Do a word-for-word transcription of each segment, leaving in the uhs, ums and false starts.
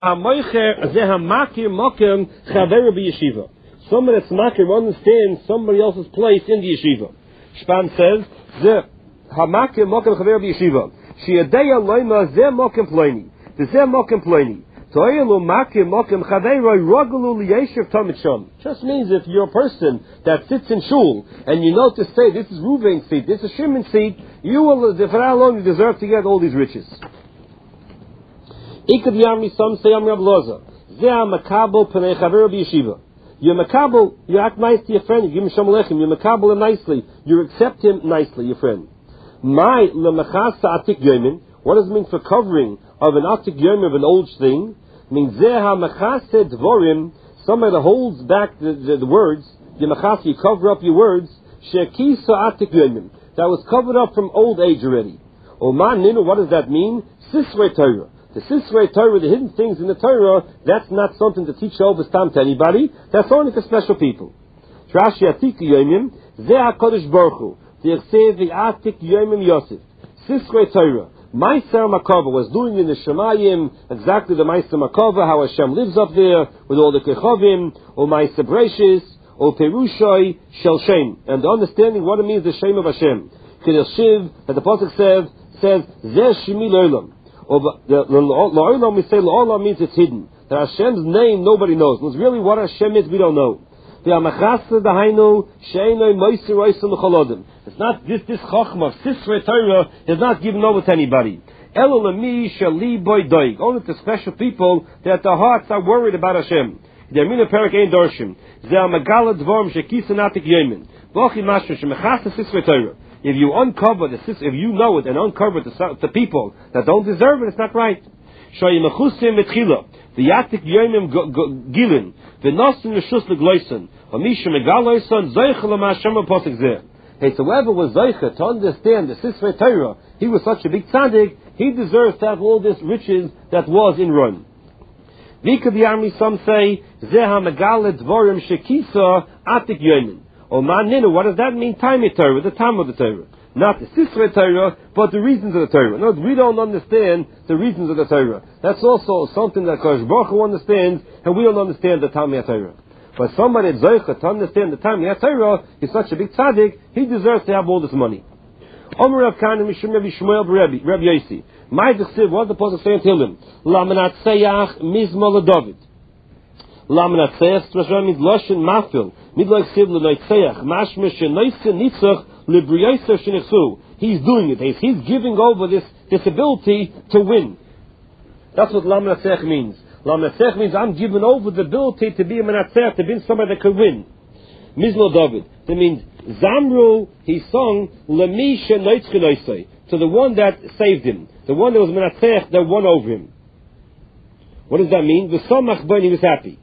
Somebody that's makir understands somebody else's place in the yeshiva. Shpan says, the hamakir mokem chaver b'yeshiva. Sheyadeya loima ze mokem pleni. The ze mokem pleni. To'ilu makir mokem chaveroi rogulu liyeshiv tamid sham. Just means if you're a person that sits in shul and you know to say this is Ruvain's seat, this is Shimon's seat, you will, for how long you deserve to get all these riches. Ikad Yami, some say I'm Rav Loza. Zeh makabel pnei chaver b'yeshiva. You're makabel, you act nice to your friend, you give him shalom aleichem, you're makabel him nicely, you accept him nicely, your friend. My lemachasa atik yomin, what does it mean for covering of an atik yomin, of an old thing? It means zeh machase dvorim, somebody that holds back the, the, the words, your machasa, you cover up your words, shekisa atik yomin, that was covered up from old age already. Oman ninu, what does that mean? Sisrei Torah. The Sisrei Torah, the hidden things in the Torah, that's not something to teach over stam to anybody. That's only for special people. Rashi atik yomim, ze HaKadosh Baruch Hu, the Yechsev v'atik yomim Yosef. Sisrei Torah. Meiser Makava was doing in the Shemayim exactly the Meiser Makava, how Hashem lives up there with all the Kechavim, or Meiser Breshis, or Perushoi Shel Shem, and the understanding what it means the Shem of Hashem. Kedel Shiv, that the Pasuk says, says Zeh Shemi L'Olam. Or the La'olam, we say La'olam means it's hidden. That Hashem's name nobody knows. It's really what Hashem is, we don't know. It's not this this chachma of Sisrei Torah is not given over to anybody. Only to special people that their hearts are worried about Hashem. If you uncover the if you know it and uncover it to, to people that don't deserve it, it's not right. V'yatik yomim gilin v'nosin l'shus l'gloisen v'misha megaloisen zeichel l'ma'ashem v'posik zeh. Hey, so whoever was zeicha to understand the Sisrei Torah, he was such a big tzaddik, he deserves to have all this riches that was in Ron. V'ikad yami, some say zeh ha'megale dvorim shekisa atik yomim. Or maninu, what does that mean? Time of Torah, the time of the Torah. Not the Sisrei Torah, but the reasons of the Torah. No, we don't understand the reasons of the Torah. That's also something that Kodesh Baruch Hu understands, and we don't understand the time of Torah. But somebody Zoicha to understand the time of Torah is such a big tzaddik, he deserves to have all this money. Omer Rav Kana Mishum Rabbi Shmuel Rabbi Rabbi Yosi. My Dechsiv, what the Pasuk saying to him? Lamanatseach Mizma LeDavid. Lamanatseach, Strashon means Loshen Mafil. He's doing it. He's, he's giving over this, this ability to win. That's what Lam Natsech means. Lam Natsech means I'm giving over the ability to be a Menatzech, to be somebody that could win. Mizlo David. That means Zamru, he sung Lemisha Noitzchenoisei, to the one that saved him, the one that was Menatzech that won over him. What does that mean? The Samach Ben, he was happy.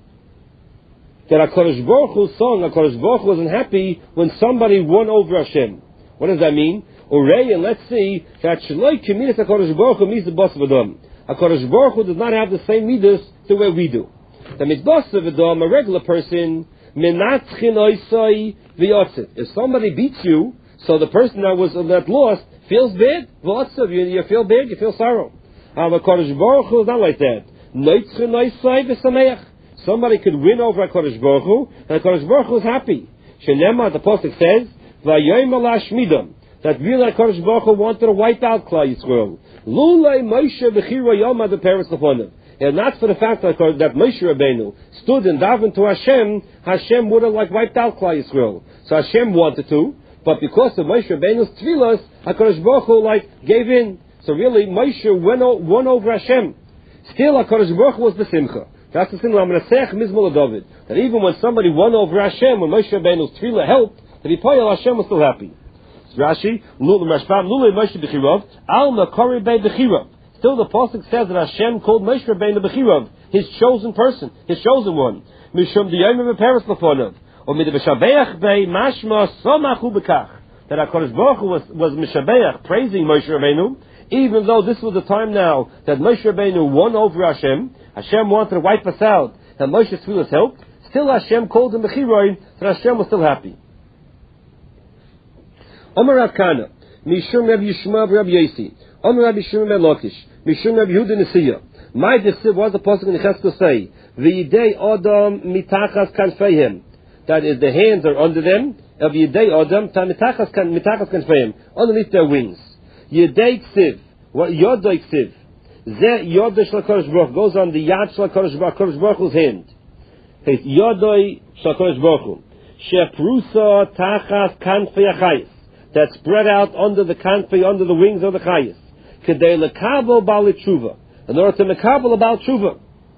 That HaKadosh Baruch Hu song, HaKadosh Baruch Hu wasn't happy when somebody won over Hashem. What does that mean? Urei, and let's see that Shaloi Kemidas HaKadosh Baruch Hu means the boss of Adam. HaKadosh Baruch Hu does not have the same midas the way we do. The midas of Adam, a regular person, Menatzchin Oisai V'yotzit. If somebody beats you, so the person that was that lost feels bad, V'yotzav, you, you feel bad, you feel sorrow. However, HaKadosh Baruch Hu is not like that. Noitzchin Oisai V'sameach. Somebody could win over HaKadosh Baruch Hu, and HaKadosh Baruch Hu is happy. Shenema, the Pasuk says, V'yoyim ala shmidam, that really HaKadosh Baruch Hu wanted to wipe out Klal Yisrael. Lulei Moshe b'chira yoma the parents lefonim. And not for the fact that, that Moshe Rabbeinu stood and davened to Hashem, Hashem would have like wiped out Klal Yisrael. So Hashem wanted to, but because of Moshe Rabbeinu's tefillas, HaKadosh Baruch Hu like gave in. So really Moshe won, won over Hashem. Still HaKadosh Baruch Hu was the simcha. That's the thing, Lamanasech Mizmol David. That even when somebody won over Hashem, when Moshe Rabbeinu's tefillah helped, that he poyel, Hashem was still happy. Rashi, Lulei Moshe B'chirav, Al Makori Bei B'chirav. Still the Pasuk says that Hashem called Moshe Rabbeinu B'chirav, his chosen person, his chosen one. Mishum D'yayim V'peres L'fonav. Or Mid V'shabeach Bei Mashma Somachu B'kach. That HaKadosh Baruch Hu was, was Mishabeach, praising Moshe Rabbeinu, even though this was the time now that Moshe Rabbeinu won over Hashem, Hashem wanted to wipe us out, and Moshe's tefillas helped, still Hashem called him B'chiroin, that Hashem was still happy. Omer Rav Kana, Mishum Rav Yishma Rav Yosi, Omer Rav Yishma Rav Lakish, Mishum Rav Yehuda Nesiya, My desiv, what does the pasuk in Yechezkel say? V'yidei Adam mitachas kanfeihem. That is, the hands are under them. Of Yidei Adam, mitachas kanfeihem. Underneath their wings. Yidei ksiv. What Yodoi ksiv? Ze Yodoi shel HaKadosh Baruch Hu goes on the Yad shel HaKadosh Baruch Hu's hand. It's Yodoi shel HaKadosh Baruch Hu. Sheprusa tachas kanfei achayis. That's spread out under the kanfei, under the wings of the chayis. Kedei lekabel bali tshuva. In order to mekabel about tshuva.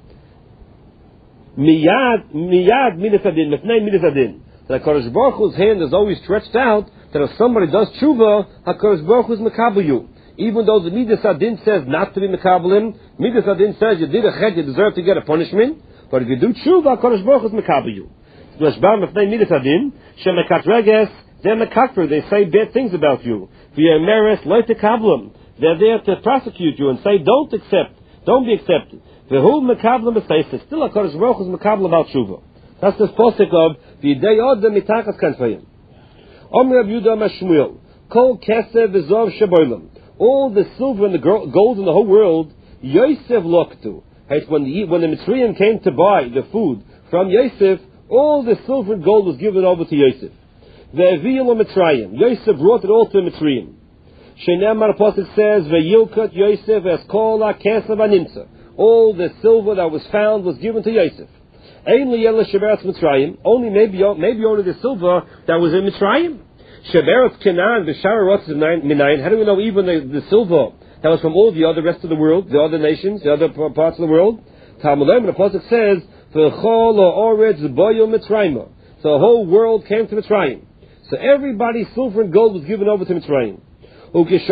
Miyad, miyad midas adin, mifnei midas adin. The HaKadosh Baruch Hu's hand is always stretched out, that if somebody does tshuva, HaKadosh Baruch Hu's mekabel you. Even though the midas adin says not to be mekabel him, midas adin says you did a chet, you deserve to get a punishment, but if you do tshuva, HaKadosh Baruch Hu's mekabel you. Mishbar mifnei midas adin, shemekatreges, they're mekatrer, they say bad things about you. V'yemeres loy tekablam. They're there to prosecute you and say, don't accept, don't be accepted. V'hu mekablam b'seis, still HaKadosh Baruch Hu is mekablam about tshuva. That's this posik of v'yidei Adam mitachas kanfeihem. Omer Rav Yehuda Amar Shmuel, kol kesev v'zov sheboilam. All the silver and the gold in the whole world, Yosef loktu. When the when the Mitzrayim came to buy the food from Yosef, all the silver and gold was given over to Yosef. Ve'aviyel Mitzrayim. Yosef brought it all to Mitzrayim. Shneimar pasuk says, "Ve'yilkat Yosef es kol ha'kesav hanimtza." All the silver that was found was given to Yosef. Ein liyela sheberetz Mitzrayim. Only maybe maybe only the silver that was in Mitzrayim. Sheberetz Canaan v'shara rotzes minayin. How do we know even the, the silver that was from all the other rest of the world, the other nations, the other parts of the world? Talmud Lomim, the pasuk says, "V'chol ha'oretz boyo Mitzrayim." So the whole world came to Mitzrayim. So everybody's silver and gold was given over to Mitzrayim. When the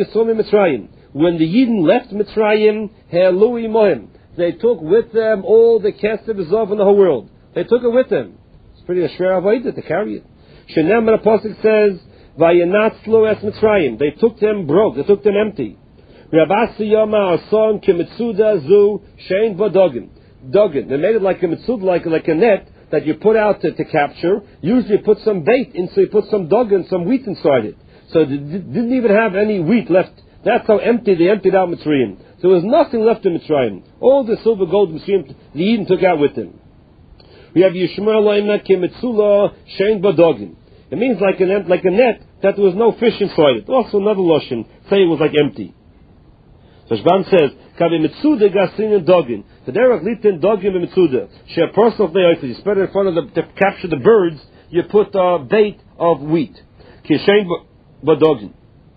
Yidden left Mitzrayim, they took with them all the kesef v'zov in the whole world. They took it with them. It's pretty a shver avodah to carry it. Shenem the pasuk says, "Vayanatzlu es Mitzrayim." They took them broke. They took them empty. Rabasi Yoma Ason Kimitzuda Zu Shein Bodogin. Dogin. They made it like a mitzud, like like a net that you put out to, to capture. Usually you put some bait in, so you put some dogin, some wheat inside it. So they didn't even have any wheat left. That's how empty they emptied out Mitzrayim. So there was nothing left in Mitzrayim. All the silver, gold, Mitzrayim, the Eden took out with them. We have Yishmael Loimna Kimitzula Shein Badogin. It means like a net, like a net that there was no fish inside it. Also another lotion, say it was like empty. So Shban says, Kavi Mitzuda Gasin and Dogin. The derech litin Dogin and Mitzuda. She a person of the earth. You spread it in front of the, to capture the birds, you put uh, bait of wheat. Kishain Badogin.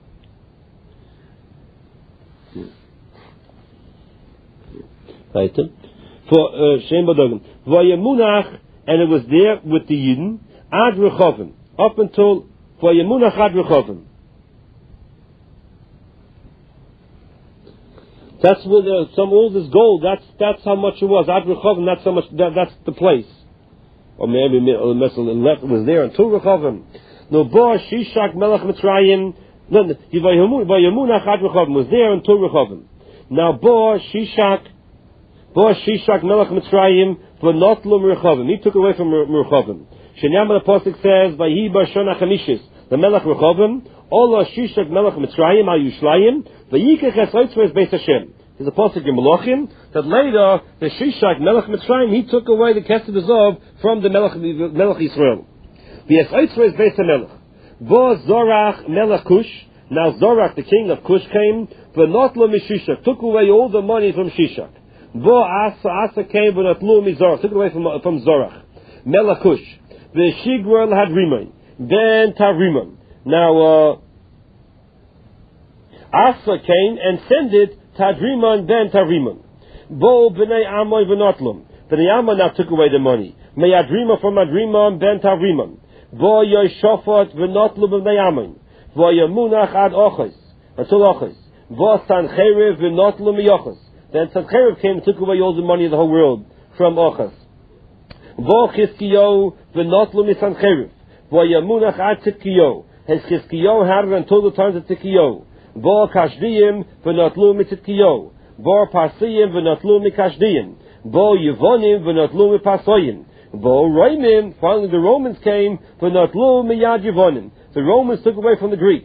Right. For Shein Badogin. Vayemunach, and it was there with the Yidden, Ad Rechovim. Up until Vayemunach Ad Rechovim. That's where the, some all this gold. That's that's how much it was. Ad Rechovim. That's how much. That, that's the place. Or maybe left was there until Rechovim. No, Bo Shishak Melech Mitzrayim. No, Vayemunach Ad Rechovim was there until Rechovim. Now Bo Shishak, Bo Shishak Melech Mitzrayim v'notlum Rechovim. He took away from Rechovim. Shenyam the pasuk says, "Vayi b'shana chamishis." The Melech Rechovim, Ola Shishak Melech Mitzrayim al Yushlayim, v'yikach es oitzvei beis Hashem. There's a pasuk in Malachim that later the Shishak Melech Mitzrayim, he took away the Kesed Azov from the Melech Melech Yisrael. V'yes oitzvei beis Hamelech. Bo Zorach Melech Kush. Now Zorach, the king of Kush, came. V'notlo mishishak, took away all the money from Shishak. Bo Asa Asa came, v'notlo mizorach, took it away from from Zorach. Melech Kush. V'shigral had Rimon. Ben Tavrimon. Now, uh, Asa came and sent it Tadrimon ben Tavrimon. Bo b'nei Amoy v'notlum. B'nei Amoy now took away the money. Me'adrima from Adrimon ben Tavrimon. Bo yoshofot v'notlum b'nei Amoy. Bo yamunach ad ochos. Until ochos. Bo Sancheriv v'notlum yochos. Then Sancheriv came and took away all the money of the whole world from ochos. Bo Chizkiyo v'notlum Sancheriv. Vayamunach ad Tzidkiyo. His Chizkiyo had it until the times of Tzidkiyo. Bo Kashdiyim v'notlu mitzidkiyo. Bo Pasiyim v'notlu mikashdiyim. Bo Yevonim v'notlu mipasoyim. Bo Roimim, finally the Romans came, v'notlu miyad Yevonim. The Romans took away from the Greek.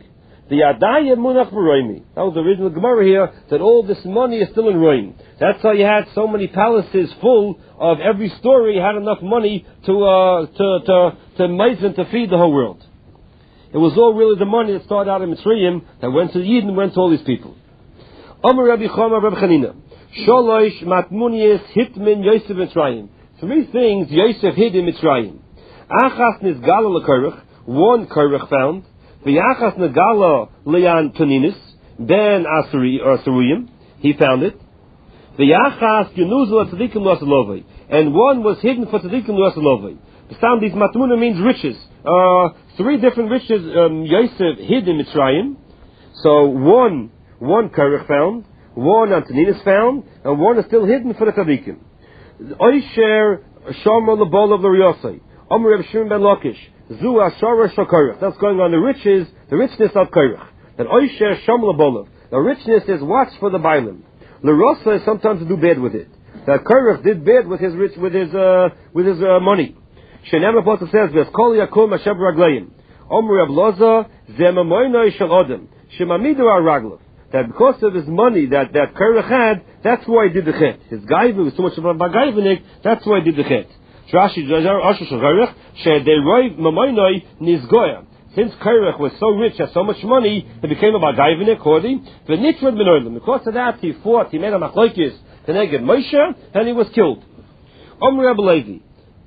The Adayim Munach V'Roimi. That was the original Gemara here, that all this money is still in Roim. That's how you had so many palaces full of every story had enough money to, uh, to, to, to Maizen to feed the whole world. It was all really the money that started out in Mitzrayim, that went to Eden, went to all these people. Amar Rabbi Chama, Rabbi Chanina. Sholosh Matmunias Hitmin Yosef Mitzrayim. Three things Yosef hid in Mitzrayim. Achas Nizgala L'Korach, one Korach found. V'yachas Nizgala Le'an Toninis, Ben Asuri, or Asuruyim, he found it. V'yachas Genuzla Tzadikim L'Asalovai, and one was hidden for Tzadikim L'Asalovai. The sound these Matmuna means riches. Uh, three different riches um, Yosef hid in Mitzrayim. So one, one Korach found, one Antoninis found, and one is still hidden for the Tzadikim. Oisher Shomer Lebol of the Riyosai. Omer Reb Shimon ben Lakish. Zu Ashara Shakorach. That's going on the riches, the richness of Korach. And Oisher Shomer Lebol. The richness is watch for the Bailim. L'Rosa is sometimes to do bad with it. That Korach did bad with his rich, with his uh, with his uh, money. Shenem Apostle says, "V'eskol Yakum Hashem Ragleim." Omer Reb Loza Zemamoinoi Shel Odem Shemamidu Araglav. That because of his money that that Korach had, that's why he did the chet. His gaiva was too much of a bagaivanik. That's why he did the chet. Rashi Asher Shel Korach she'deroi Mamoinoi Nizgoya. Since Korach was so rich, had so much money, he became a bagaivanik. Hodi v'nitrad minoilim. Because of that, he fought. He made a machlokes keneged Moshe, and he was killed. Omer Reb Levi.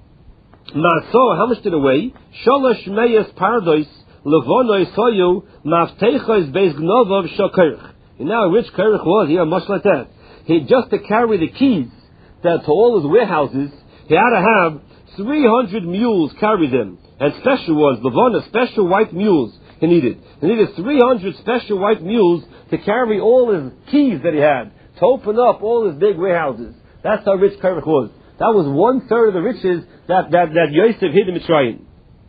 Maso, how much did it weigh? Sholosh meyes pardois levonoi soyu mafteichos beis gnovov shel Korach. You know how rich Korach was, he had much like that. He just to carry the keys that to all his warehouses, he had to have three hundred mules carry them. And special ones, levona, special white mules he needed. He needed three hundred special white mules to carry all his keys that he had, to open up all his big warehouses. That's how rich Korach was. That was one third of the riches that, that, that Yosef hid in Mitzrayim.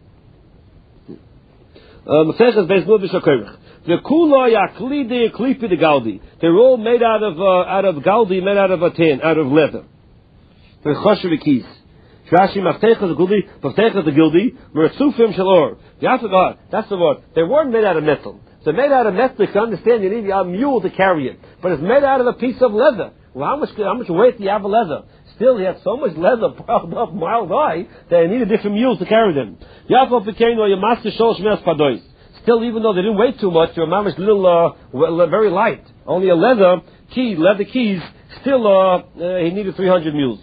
The kula yaklide klipi de galdi. They're all made out of uh, out of galdi, made out of a tin, out of leather. The choshev keys. Rashi maftecha the gildi, maftecha the gildi, merzufim shalor. You have to go. That's the word. They weren't made out of metal. So made out of metal. You can understand. You need a mule to carry it, but it's made out of a piece of leather. Well, how much how much weight do you have of leather? Still, he had so much leather piled up miles high that he needed different mules to carry them. Yaakov became a master shol shmeas padois. Still, even though they didn't weigh too much, they were mamish little, uh, well, very light. Only a leather key, leather keys. Still, uh, uh, he needed three hundred mules.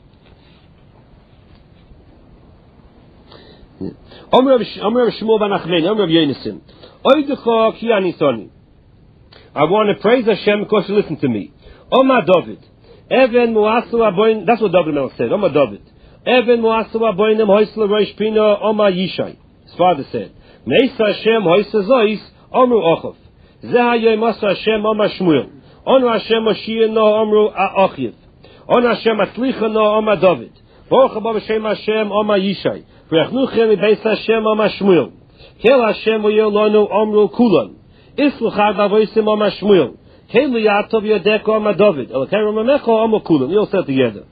Omer Shmuel ben Achmeni, Omer Yonasim. Oidecha ki anisoni. I want to praise Hashem because you listen to me. Omar David. Even Muasu Aboin, that's what David Melech said. Omar David. Even Muasu Aboinim Hoisla Rosh Pina Omar Yishai. His father said, Meisa Hashem Hoisa Zois Omru Ochav. Zeha Yoimasa Hashem Omar Shmuel. Onu Hashem Moshia No Omru Achiv. Onu Hashem Atlicha No Omar David. Baruch Haba B'Shem Hashem Omar Yishai. V'yachnuchem Beis Hashem Omar Shmuel. Kel Hashem V'yolonu Omru Kulan. Isluchad Avoisim Omar Shmuel. Kelu Yaatov Yodeko Omar David. Elokei Ramecho Omar Kulan. You all said together.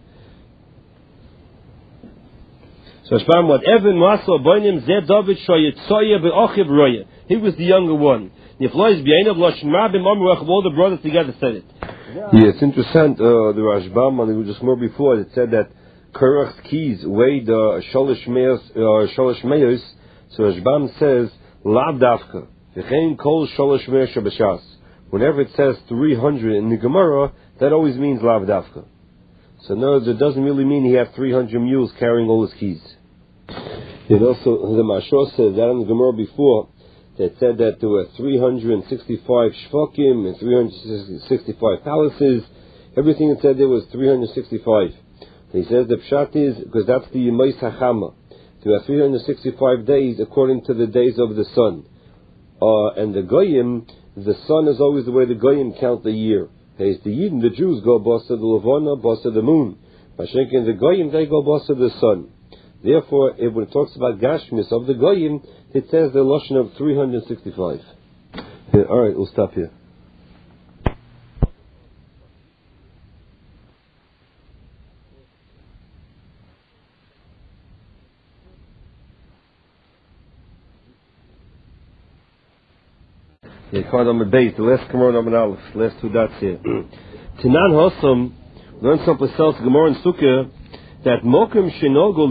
So Shpam, whatever Muaso Aboinim Zed David Shoyetzoye Be'ochiv Roye. He was the younger one. Niflois B'Yainav Loshin Rabim Omruach, all the brothers together said it. Yeah, it's interesting. Uh, the Rashbam, and it was just more before, it said that Korach's keys weighed uh, Sholosh Meos, uh, Sholosh Meos. So Rashbam says, Lav Dafka. V'chein Kol Sholosh Meos Shabashas. Whenever it says three hundred in the Gemara, that always means Lav Dafka. So no, it doesn't really mean he had three hundred mules carrying all his keys. It also, the Mashor says that in the Gemara before, that said that there were three hundred sixty-five shvakim and three hundred sixty-five palaces. Everything it said there was three hundred sixty-five. And he says the pshat is, because that's the Yemais HaChama. There are three hundred sixty-five days according to the days of the sun. Uh, and the Goyim, the sun is always the way the Goyim count the year. As the Yidden, the Jews go Basa the Levana, Basa the moon. Mashenkin the Goyim, they go Basa the sun. Therefore, if when it talks about Gashmis of the Goyim, it says the Lashon of three hundred sixty-five. Yeah, alright, we'll stop here. Yeah, card number base, the last Gemara number Aleph, last two dots here. Tanan Hosam learn someplace else, Gemara and Sukkah, that Mokum Shinogu